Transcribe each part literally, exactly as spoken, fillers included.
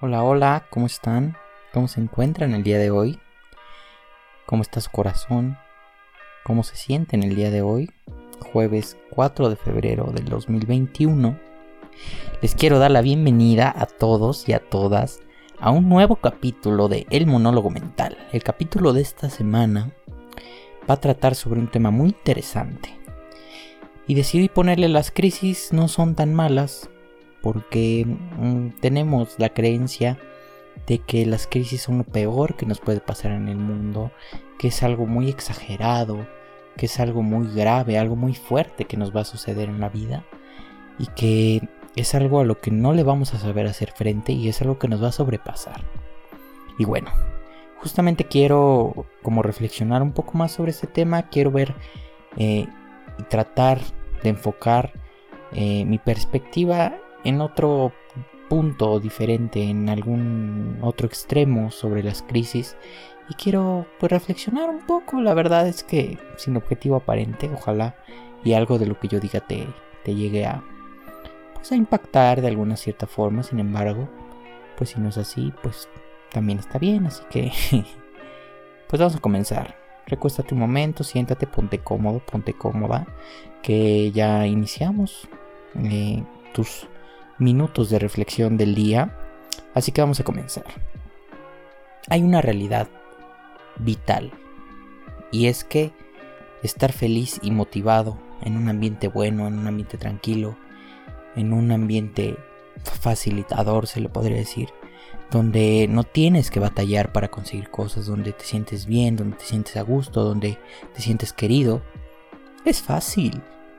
Hola, hola, ¿cómo están? ¿Cómo se encuentran el día de hoy? ¿Cómo está su corazón? ¿Cómo se sienten el día de hoy? Jueves cuatro de febrero del dos mil veintiuno. Les quiero dar la bienvenida a todos y a todas a un nuevo capítulo de El Monólogo Mental. El capítulo de esta semana va a tratar sobre un tema muy interesante. Y decidí ponerle las crisis no son tan malas porque mmm, tenemos la creencia de que las crisis son lo peor que nos puede pasar en el mundo, que es algo muy exagerado, que es algo muy grave, algo muy fuerte que nos va a suceder en la vida y que es algo a lo que no le vamos a saber hacer frente y es algo que nos va a sobrepasar. Y bueno, justamente quiero como reflexionar un poco más sobre ese tema, quiero ver eh, y tratar de enfocar eh, mi perspectiva en otro punto diferente, en algún otro extremo sobre las crisis, y quiero pues reflexionar un poco. La verdad es que sin objetivo aparente, ojalá y algo de lo que yo diga te, te llegue a, pues, a impactar de alguna cierta forma. Sin embargo, pues si no es así, pues también está bien, así que pues vamos a comenzar. Recuéstate un momento, siéntate, ponte cómodo, ponte cómoda, que ya iniciamos eh, tus minutos de reflexión del día, así que vamos a comenzar. Hay una realidad vital, y es que estar feliz y motivado en un ambiente bueno, en un ambiente tranquilo, en un ambiente facilitador, se le podría decir, donde no tienes que batallar para conseguir cosas, donde te sientes bien, donde te sientes a gusto, donde te sientes querido, es fácil.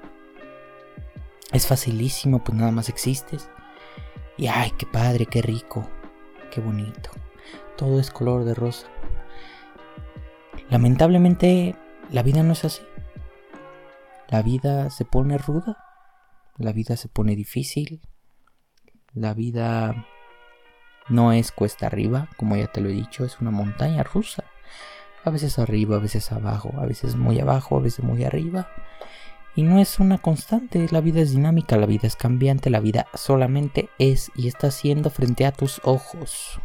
Es facilísimo, pues nada más existes. Y ay, qué padre, qué rico, qué bonito. Todo es color de rosa. Lamentablemente, la vida no es así. La vida se pone ruda. La vida se pone difícil. La vida no es cuesta arriba, como ya te lo he dicho, es una montaña rusa. A veces arriba, a veces abajo, a veces muy abajo, a veces muy arriba. Y no es una constante, la vida es dinámica, la vida es cambiante, la vida solamente es y está siendo frente a tus ojos.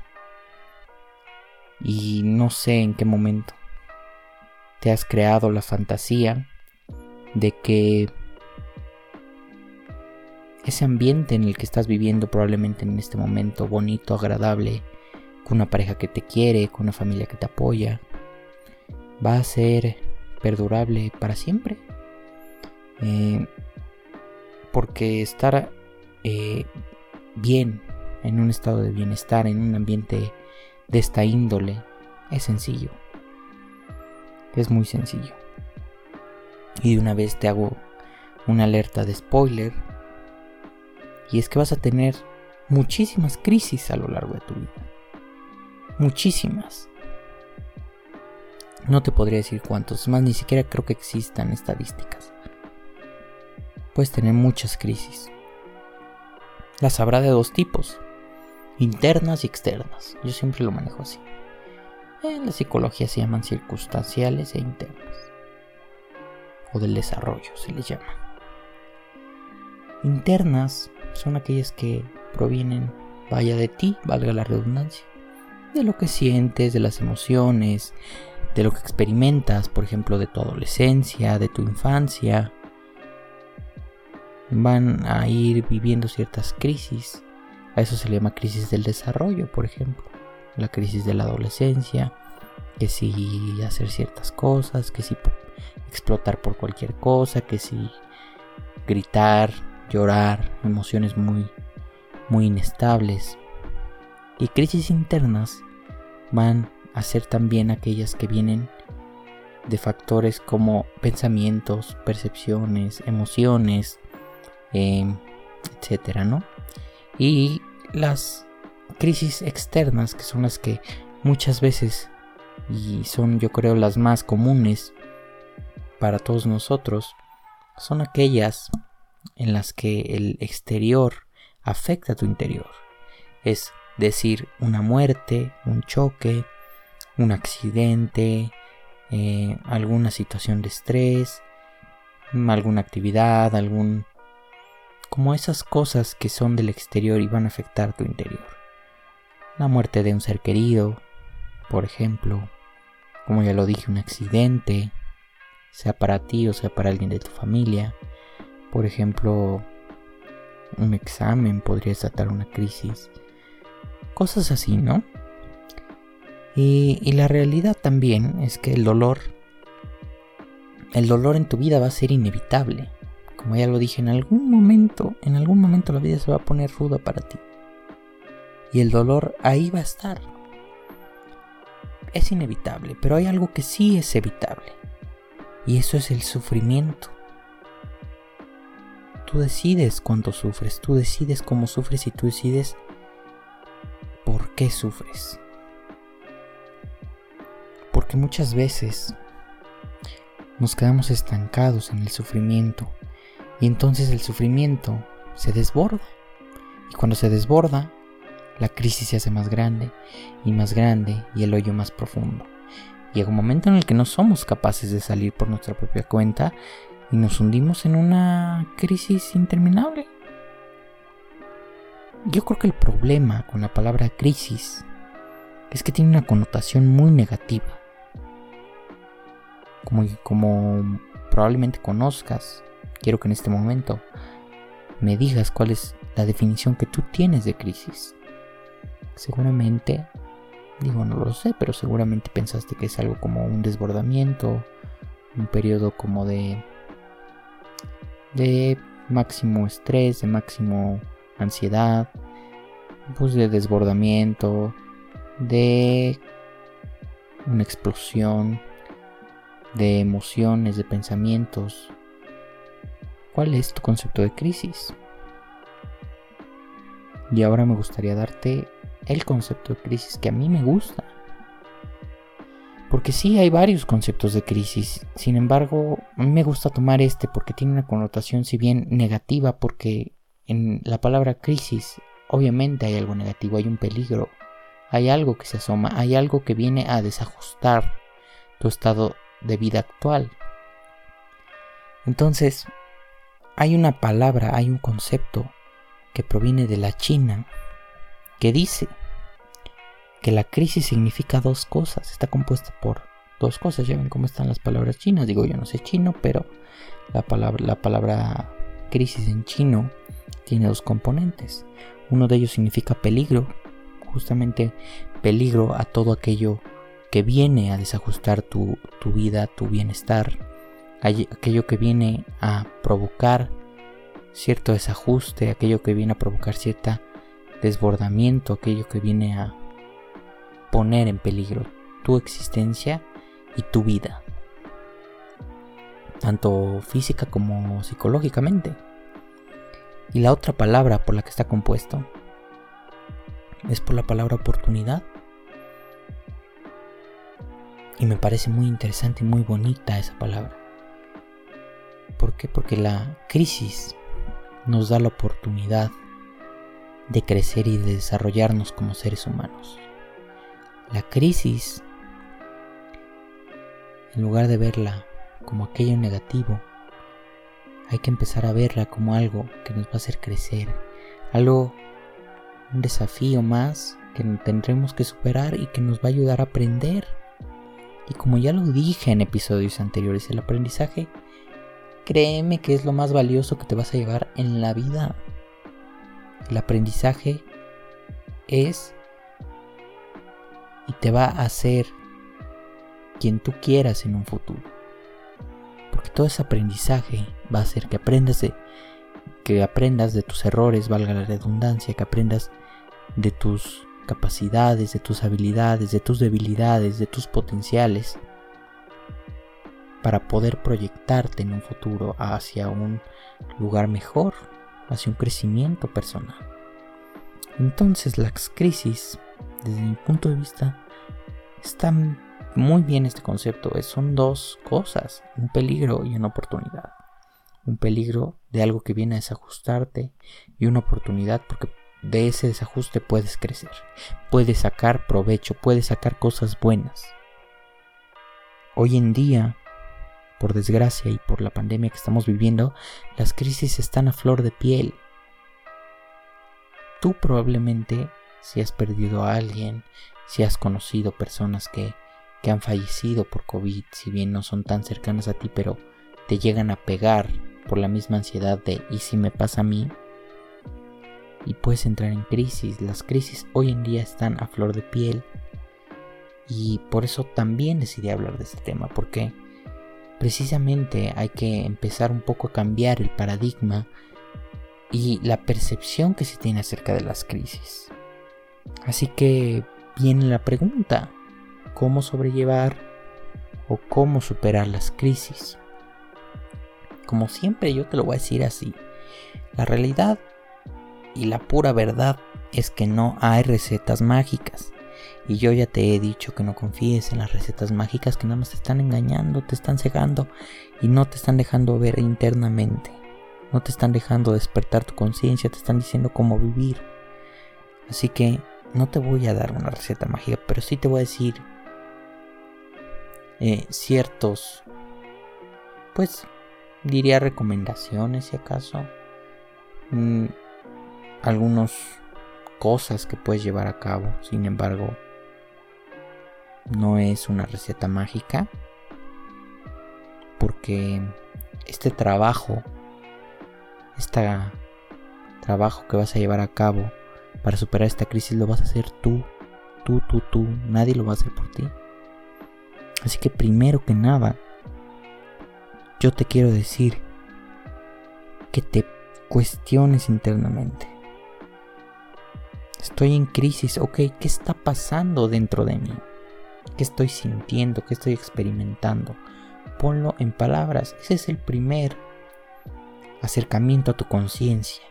Y no sé en qué momento te has creado la fantasía de que ese ambiente en el que estás viviendo probablemente en este momento bonito, agradable, con una pareja que te quiere, con una familia que te apoya, va a ser perdurable para siempre. Eh, porque estar eh, bien, en un estado de bienestar, en un ambiente de esta índole, es sencillo. Es muy sencillo. Y de una vez te hago una alerta de spoiler. Y es que vas a tener muchísimas crisis a lo largo de tu vida. Muchísimas. No te podría decir cuántos, más ni siquiera creo que existan estadísticas. Puedes tener muchas crisis. Las habrá de dos tipos, internas y externas. Yo siempre lo manejo así. En la psicología se llaman circunstanciales e internas, o del desarrollo se les llama. Internas son aquellas que provienen, vaya, de ti, valga la redundancia, de lo que sientes, de las emociones, de lo que experimentas, por ejemplo, de tu adolescencia, de tu infancia. Van a ir viviendo ciertas crisis. A eso se le llama crisis del desarrollo, por ejemplo. La crisis de la adolescencia, que si hacer ciertas cosas, que si explotar por cualquier cosa, que si gritar, llorar, emociones muy, muy inestables. Y crisis internas van a ser también aquellas que vienen de factores como pensamientos, percepciones, emociones, Eh, etcétera, ¿no? Y las crisis externas, que son las que muchas veces, y son yo creo las más comunes para todos nosotros, son aquellas en las que el exterior afecta a tu interior. Es decir, una muerte, un choque, un accidente, eh, alguna situación de estrés, alguna actividad, algún como esas cosas que son del exterior y van a afectar tu interior. la muerte de un ser querido, por ejemplo, como ya lo dije, un accidente, sea para ti o sea para alguien de tu familia. Por ejemplo, un examen podría desatar una crisis. Cosas así, ¿no? Y, y la realidad también es que el dolor, el dolor en tu vida va a ser inevitable. Como ya lo dije, en algún momento, en algún momento la vida se va a poner ruda para ti. Y el dolor ahí va a estar. Es inevitable, pero hay algo que sí es evitable. Y eso es el sufrimiento. Tú decides cuánto sufres, tú decides cómo sufres y tú decides por qué sufres. Porque muchas veces nos quedamos estancados en el sufrimiento y entonces el sufrimiento se desborda. Y cuando se desborda, la crisis se hace más grande y más grande y el hoyo más profundo. Llega un momento en el que no somos capaces de salir por nuestra propia cuenta y nos hundimos en una crisis interminable. Yo creo que el problema con la palabra crisis es que tiene una connotación muy negativa. Como, como probablemente conozcas, quiero que en este momento me digas cuál es la definición que tú tienes de crisis. Seguramente, digo no lo sé, pero seguramente pensaste que es algo como un desbordamiento, un periodo como de, de máximo estrés, de máximo ansiedad, pues de desbordamiento, de una explosión de emociones, de pensamientos. ¿Cuál es tu concepto de crisis? Y ahora me gustaría darte el concepto de crisis que a mí me gusta. Porque sí hay varios conceptos de crisis. Sin embargo, a mí me gusta tomar este porque tiene una connotación si bien negativa, porque en la palabra crisis obviamente hay algo negativo, hay un peligro, hay algo que se asoma, hay algo que viene a desajustar tu estado de vida actual. Entonces, hay una palabra, hay un concepto que proviene de la China que dice que la crisis significa dos cosas, está compuesta por dos cosas. Ya ven cómo están las palabras chinas. Digo, yo no sé chino, pero la palabra, la palabra crisis en chino tiene dos componentes. Uno de ellos significa peligro, justamente peligro a todo aquello que viene a desajustar tu, tu vida, tu bienestar, aquello que viene a provocar cierto desajuste, aquello que viene a provocar cierto desbordamiento, aquello que viene a poner en peligro tu existencia y tu vida, tanto física como psicológicamente. Y la otra palabra por la que está compuesto es por la palabra oportunidad. Y me parece muy interesante y muy bonita esa palabra. ¿Por qué? Porque la crisis nos da la oportunidad de crecer y de desarrollarnos como seres humanos. La crisis, en lugar de verla como aquello negativo, hay que empezar a verla como algo que nos va a hacer crecer, algo, un desafío más que tendremos que superar y que nos va a ayudar a aprender. Y como ya lo dije en episodios anteriores, el aprendizaje, créeme que es lo más valioso que te vas a llevar en la vida. El aprendizaje es y te va a hacer quien tú quieras en un futuro. Porque todo ese aprendizaje va a hacer que aprendas de, que aprendas de tus errores, valga la redundancia, que aprendas de tus capacidades, de tus habilidades, de tus debilidades, de tus potenciales, para poder proyectarte en un futuro hacia un lugar mejor, hacia un crecimiento personal. Entonces las crisis, desde mi punto de vista, están muy bien este concepto. Son dos cosas, un peligro y una oportunidad. Un peligro de algo que viene a desajustarte y una oportunidad porque de ese desajuste puedes crecer, puedes sacar provecho, puedes sacar cosas buenas. Hoy en día, por desgracia y por la pandemia que estamos viviendo, las crisis están a flor de piel. Tú probablemente si has perdido a alguien, si has conocido personas que, que han fallecido por COVID, si bien no son tan cercanas a ti, pero te llegan a pegar por la misma ansiedad de ¿y si me pasa a mí? Y puedes entrar en crisis. Las crisis hoy en día están a flor de piel. Y por eso también decidí hablar de este tema, porque precisamente hay que empezar un poco a cambiar el paradigma y la percepción que se tiene acerca de las crisis. Así que viene la pregunta: ¿cómo sobrellevar o cómo superar las crisis? Como siempre, yo te lo voy a decir así: la realidad y la pura verdad es que no hay recetas mágicas. Y yo ya te he dicho que no confíes en las recetas mágicas, que nada más te están engañando, te están cegando y no te están dejando ver internamente. No te están dejando despertar tu conciencia, te están diciendo cómo vivir. Así que no te voy a dar una receta mágica, pero sí te voy a decir eh, ciertos, pues diría recomendaciones si acaso. Mm, algunas cosas que puedes llevar a cabo. Sin embargo, no es una receta mágica, porque este trabajo, este trabajo que vas a llevar a cabo para superar esta crisis lo vas a hacer tú, tú, tú, tú. Nadie lo va a hacer por ti. Así que primero que nada, yo te quiero decir que te cuestiones internamente. Estoy en crisis, ok, ¿qué está pasando dentro de mí? ¿Qué estoy sintiendo? ¿Qué estoy experimentando? Ponlo en palabras. Ese es el primer acercamiento a tu conciencia.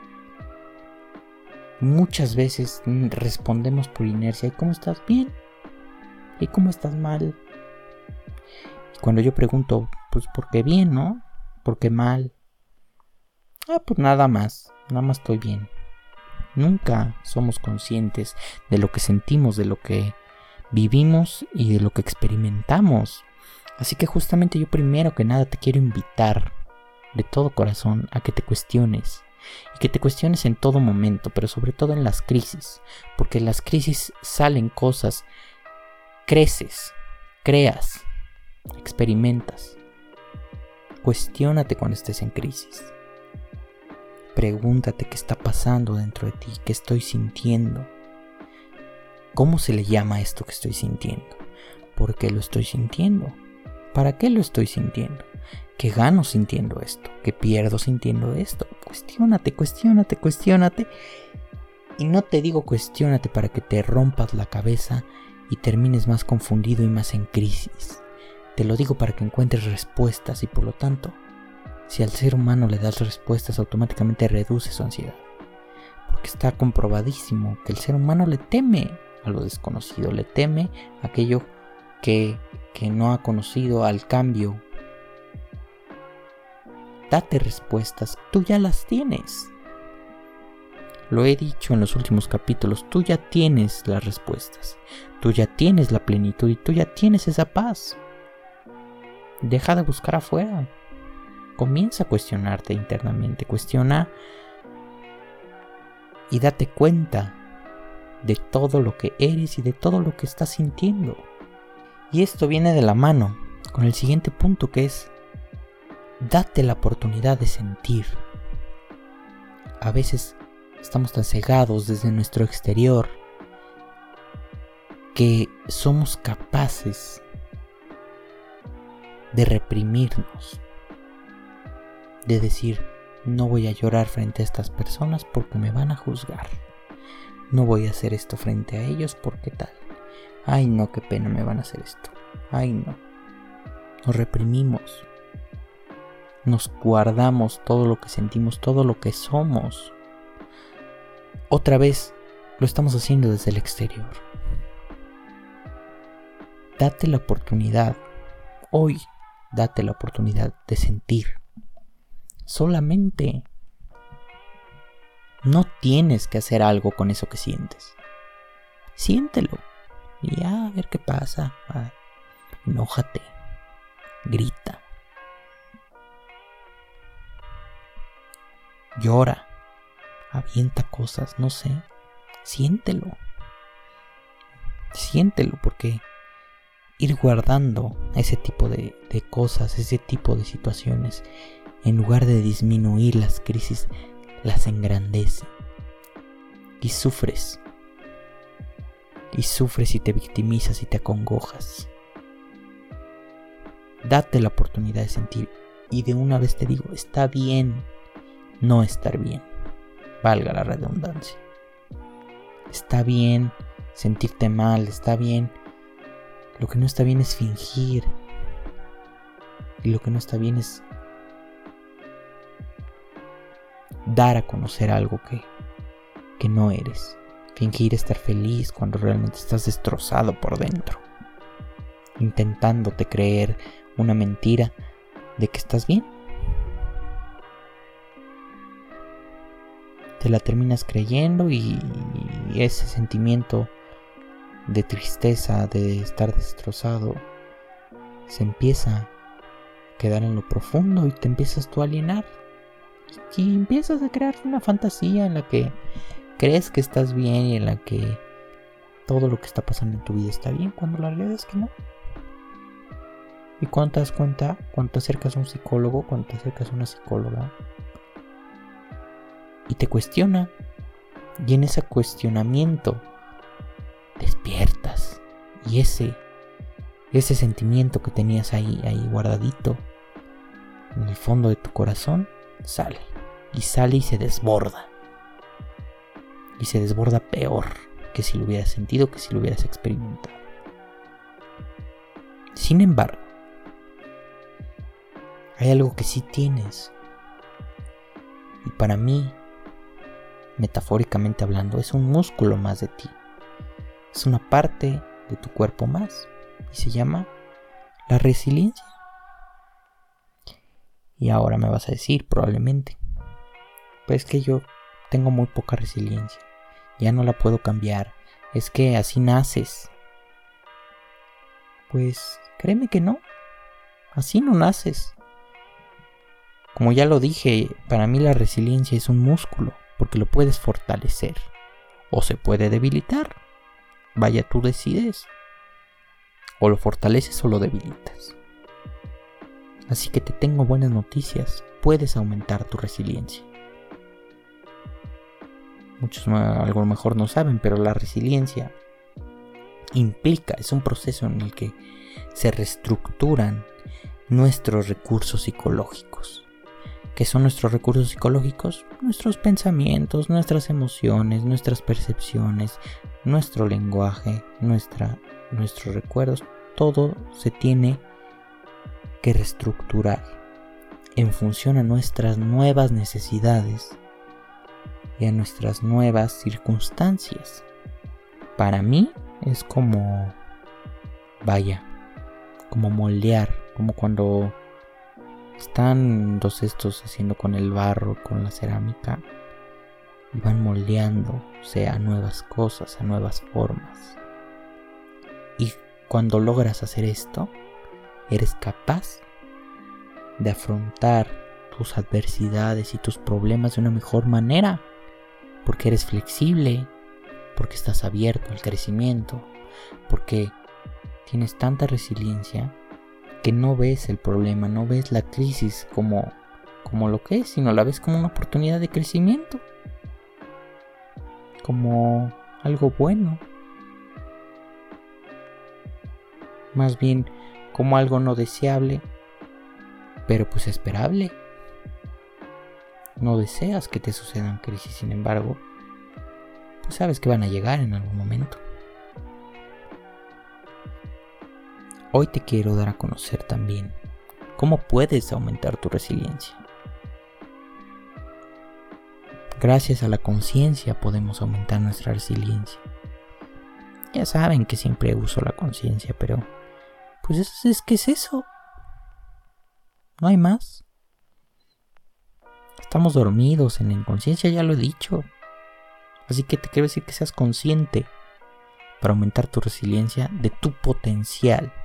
Muchas veces respondemos por inercia. ¿Y cómo estás? Bien. ¿Y cómo estás? Mal. Y cuando yo pregunto, pues ¿por qué bien, no? ¿Por qué mal? Ah, pues nada más. Nada más estoy bien. Nunca somos conscientes de lo que sentimos, de lo que vivimos y de lo que experimentamos. Así que justamente yo primero que nada te quiero invitar de todo corazón a que te cuestiones. Y que te cuestiones en todo momento, pero sobre todo en las crisis. Porque en las crisis salen cosas. Creces, creas, experimentas. Cuestiónate cuando estés en crisis. Pregúntate qué está pasando dentro de ti, qué estoy sintiendo. ¿Cómo se le llama a esto que estoy sintiendo? ¿Por qué lo estoy sintiendo? ¿Para qué lo estoy sintiendo? ¿Qué gano sintiendo esto? ¿Qué pierdo sintiendo esto? Cuestiónate, cuestiónate, cuestiónate. Y no te digo cuestiónate para que te rompas la cabeza y termines más confundido y más en crisis. Te lo digo para que encuentres respuestas y por lo tanto, si al ser humano le das respuestas, automáticamente reduce su ansiedad. Porque está comprobadísimo que el ser humano le teme a lo desconocido, le teme a aquello que, que no ha conocido, al cambio. Date respuestas, tú ya las tienes. Lo he dicho en los últimos capítulos, tú ya tienes las respuestas. Tú ya tienes la plenitud y tú ya tienes esa paz. Deja de buscar afuera. Comienza a cuestionarte internamente. Cuestiona y date cuenta de todo lo que eres y de todo lo que estás sintiendo. Y esto viene de la mano con el siguiente punto, que es: date la oportunidad de sentir. A veces estamos tan cegados desde nuestro exterior que somos capaces de reprimirnos, de decir: no voy a llorar frente a estas personas porque me van a juzgar, no voy a hacer esto frente a ellos porque tal, ay no, qué pena, me van a hacer esto, ay no. Nos reprimimos, nos guardamos todo lo que sentimos, todo lo que somos. Otra vez lo estamos haciendo desde el exterior. Date la oportunidad, hoy date la oportunidad de sentir. Solamente no tienes que hacer algo con eso que sientes. Siéntelo y ya a ver qué pasa. Ah, enójate, grita, llora, avienta cosas, no sé. siéntelo. Siéntelo, porque ir guardando ese tipo de, de cosas, ese tipo de situaciones, en lugar de disminuir las crisis, las engrandece. Y sufres. Y sufres y te victimizas y te acongojas. Date la oportunidad de sentir. Y de una vez te digo, está bien no estar bien. Valga la redundancia. Está bien sentirte mal, está bien. Lo que no está bien es fingir. Y lo que no está bien es dar a conocer algo que, que no eres. Fingir estar feliz cuando realmente estás destrozado por dentro. Intentándote creer una mentira de que estás bien. Te la terminas creyendo y ese sentimiento de tristeza, de estar destrozado, se empieza a quedar en lo profundo y te empiezas tú a alienar. Y empiezas a crear una fantasía en la que crees que estás bien y en la que todo lo que está pasando en tu vida está bien, cuando la realidad es que no. Y cuando te das cuenta, cuando te acercas a un psicólogo, cuando te acercas a una psicóloga y te cuestiona, y en ese cuestionamiento despiertas y ese ese sentimiento que tenías ahí ahí guardadito en el fondo de tu corazón sale y sale y se desborda y se desborda peor que si lo hubieras sentido, que si lo hubieras experimentado. Sin embargo, hay algo que sí tienes, y para mí, metafóricamente hablando, es un músculo más de ti. Es una parte de tu cuerpo más. Y se llama la resiliencia. Y ahora me vas a decir, probablemente, pues que yo tengo muy poca resiliencia. Ya no la puedo cambiar. Es que así naces. Pues créeme que no. Así no naces. Como ya lo dije, para mí la resiliencia es un músculo, porque lo puedes fortalecer o se puede debilitar. Vaya, tú decides. O lo fortaleces o lo debilitas. Así que te tengo buenas noticias. Puedes aumentar tu resiliencia. Muchos a lo mejor no saben, pero la resiliencia implica, es un proceso en el que se reestructuran nuestros recursos psicológicos. ¿Qué son nuestros recursos psicológicos? Nuestros pensamientos, nuestras emociones, nuestras percepciones, nuestro lenguaje, nuestra, nuestros recuerdos. Todo se tiene que reestructurar en función a nuestras nuevas necesidades y a nuestras nuevas circunstancias. Para mí es como, vaya, como moldear, como cuando están los estos haciendo con el barro, con la cerámica, y van moldeándose a nuevas cosas, a nuevas formas. Y cuando logras hacer esto, eres capaz de afrontar tus adversidades y tus problemas de una mejor manera, porque eres flexible, porque estás abierto al crecimiento, porque tienes tanta resiliencia que no ves el problema, no ves la crisis como, como lo que es, sino la ves como una oportunidad de crecimiento, como algo bueno, más bien como algo no deseable, pero pues esperable. No deseas que te sucedan crisis, sin embargo, pues sabes que van a llegar en algún momento. Hoy te quiero dar a conocer también cómo puedes aumentar tu resiliencia. Gracias a la conciencia podemos aumentar nuestra resiliencia. Ya saben que siempre uso la conciencia, pero pues es, es que es eso. No hay más. Estamos dormidos en la inconsciencia, ya lo he dicho. Así que te quiero decir que seas consciente para aumentar tu resiliencia de tu potencial.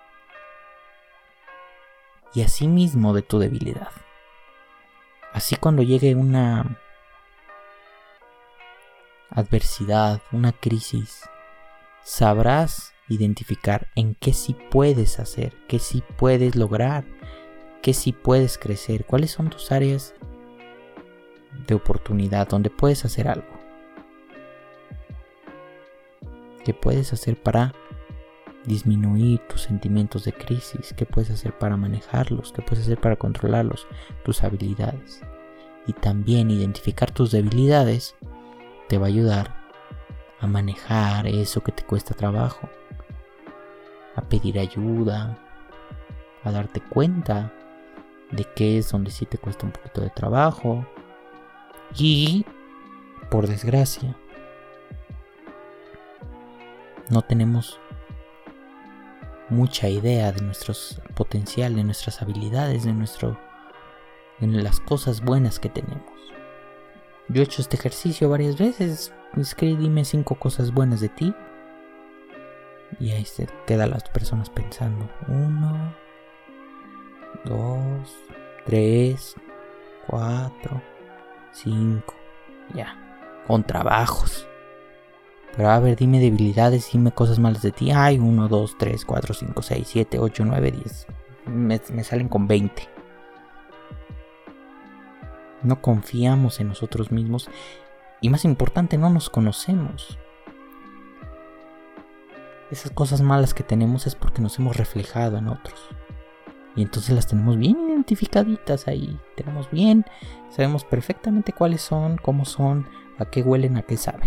Y asimismo de tu debilidad. Así cuando llegue una adversidad, una crisis, sabrás identificar en qué sí puedes hacer, qué sí puedes lograr, qué sí puedes crecer, cuáles son tus áreas de oportunidad donde puedes hacer algo. ¿Qué puedes hacer para disminuir tus sentimientos de crisis? ¿Qué puedes hacer para manejarlos? ¿Qué puedes hacer para controlarlos? Tus habilidades. Y también identificar tus debilidades te va a ayudar a manejar eso que te cuesta trabajo, a pedir ayuda, a darte cuenta de qué es donde sí te cuesta un poquito de trabajo. Y, por desgracia, no tenemos mucha idea de nuestro potencial, de nuestras habilidades, de nuestro, de las cosas buenas que tenemos. Yo he hecho este ejercicio varias veces. Es que dime cinco cosas buenas de ti. Y ahí se quedan las personas pensando. Uno, dos, tres, cuatro, cinco. Ya. Con trabajos. Pero a ver, dime debilidades, dime cosas malas de ti. Ay, uno, dos, tres, cuatro, cinco, seis, siete, ocho, nueve, diez. Me, me salen con veinte. No confiamos en nosotros mismos. Y más importante, no nos conocemos. Esas cosas malas que tenemos es porque nos hemos reflejado en otros. Y entonces las tenemos bien identificaditas ahí. Tenemos bien, sabemos perfectamente cuáles son, cómo son, a qué huelen, a qué saben.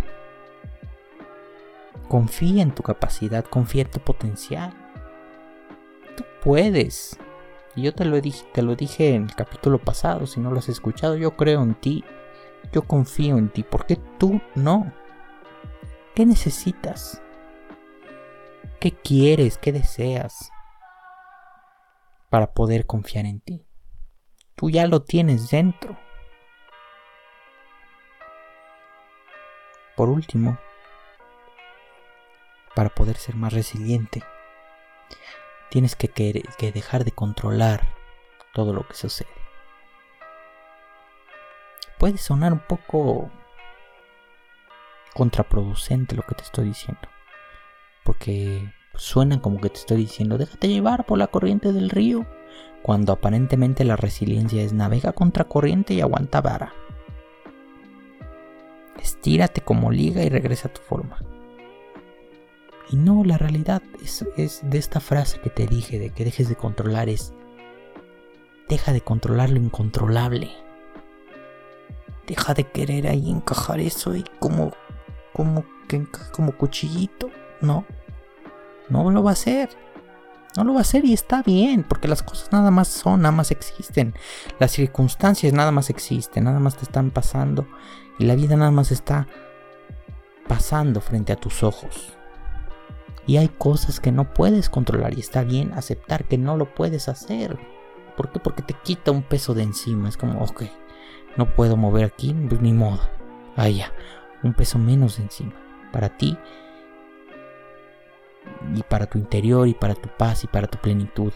Confía en tu capacidad, confía en tu potencial. Tú puedes. Y yo te lo dije, te lo dije en el capítulo pasado, si no lo has escuchado, yo creo en ti. Yo confío en ti. ¿Por qué tú no? ¿Qué necesitas? ¿Qué quieres? ¿Qué deseas? Para poder confiar en ti. Tú ya lo tienes dentro. Por último, para poder ser más resiliente, tienes que, que, que dejar de controlar todo lo que sucede. Puede sonar un poco contraproducente lo que te estoy diciendo, porque suena como que te estoy diciendo déjate llevar por la corriente del río, cuando aparentemente la resiliencia es navega contra corriente y aguanta vara. Estírate como liga y regresa a tu forma. Y no, la realidad es, es de esta frase que te dije, de que dejes de controlar, es deja de controlar lo incontrolable. Deja de querer ahí encajar eso y como, como que encaja como cuchillito. No, no lo va a hacer. No lo va a hacer y está bien, porque las cosas nada más son, nada más existen. Las circunstancias nada más existen, nada más te están pasando. Y la vida nada más está pasando frente a tus ojos. Y hay cosas que no puedes controlar y está bien aceptar que no lo puedes hacer. ¿Por qué? Porque te quita un peso de encima. Es como, ok, no puedo mover aquí, pues ni modo. Ah, ya, un peso menos de encima. Para ti y para tu interior y para tu paz y para tu plenitud.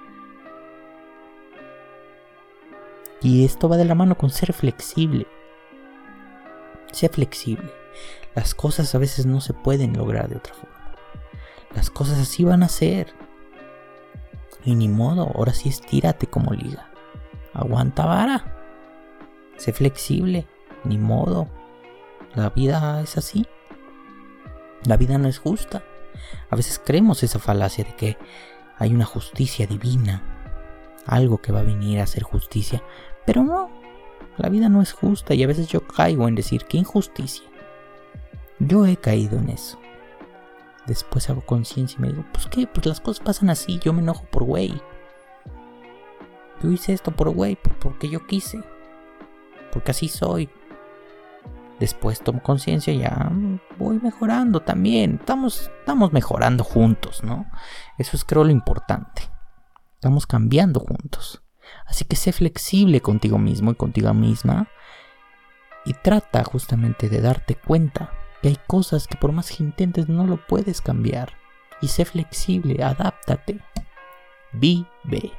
Y esto va de la mano con ser flexible. Sé flexible. Las cosas a veces no se pueden lograr de otra forma. Las cosas así van a ser. Y ni modo, ahora sí estírate como liga. Aguanta vara. Sé flexible. Ni modo. La vida es así. La vida no es justa. A veces creemos esa falacia de que hay una justicia divina. Algo que va a venir a hacer justicia. Pero no. La vida no es justa y a veces yo caigo en decir ¿qué injusticia? Yo he caído en eso. Después hago conciencia y me digo, pues qué, pues las cosas pasan así, yo me enojo por güey. Yo hice esto por güey, porque yo quise. Porque así soy. Después tomo conciencia y ya voy mejorando también. Estamos, estamos mejorando juntos, ¿no? Eso es creo lo importante. Estamos cambiando juntos. Así que sé flexible contigo mismo y contigo misma. Y trata justamente de darte cuenta que hay cosas que por más que intentes no lo puedes cambiar. Y sé flexible, adáptate. Vive.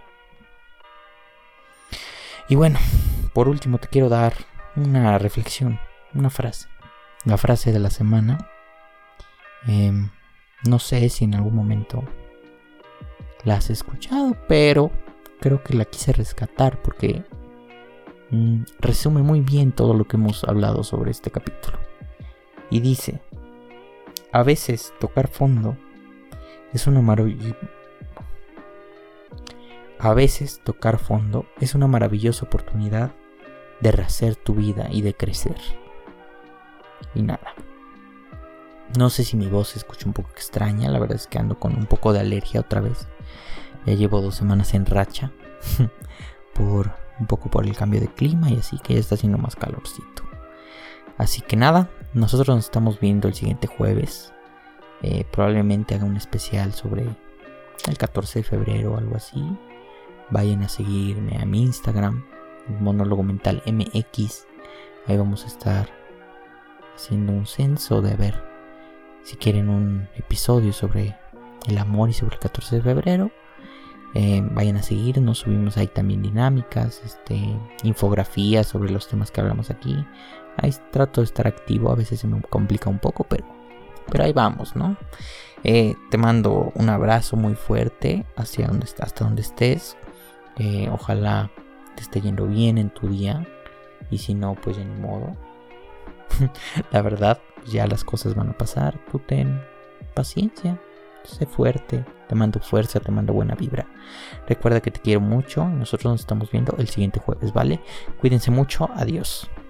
Y bueno, por último te quiero dar una reflexión, una frase. la frase de la semana. Eh, no sé si en algún momento la has escuchado, pero creo que la quise rescatar porque mm, resume muy bien todo lo que hemos hablado sobre este capítulo. Y dice: a veces tocar fondo es una maravilla. A veces tocar fondo es una maravillosa oportunidad de rehacer tu vida y de crecer. Y nada. No sé si mi voz se escucha un poco extraña. La verdad es que ando con un poco de alergia otra vez. Ya llevo dos semanas en racha. por un poco por el cambio de clima y así que ya está haciendo más calorcito. Así que nada. Nosotros nos estamos viendo el siguiente jueves. Eh, probablemente haga un especial sobre el catorce de febrero o algo así. Vayan a seguirme a mi Instagram, Monólogo Mental M X. Ahí vamos a estar haciendo un censo de a ver si quieren un episodio sobre el amor y sobre el catorce de febrero. Eh, vayan a seguirnos, subimos ahí también dinámicas, este, infografías sobre los temas que hablamos aquí. Ahí trato de estar activo, a veces se me complica un poco, pero, pero ahí vamos, ¿no? Eh, te mando un abrazo muy fuerte hacia donde, hasta donde estés. Eh, ojalá te esté yendo bien en tu día. Y si no, pues ya ni modo. La verdad, ya las cosas van a pasar. Tú ten paciencia, sé fuerte. Te mando fuerza, te mando buena vibra. Recuerda que te quiero mucho. Nosotros nos estamos viendo el siguiente jueves, ¿vale? Cuídense mucho, adiós.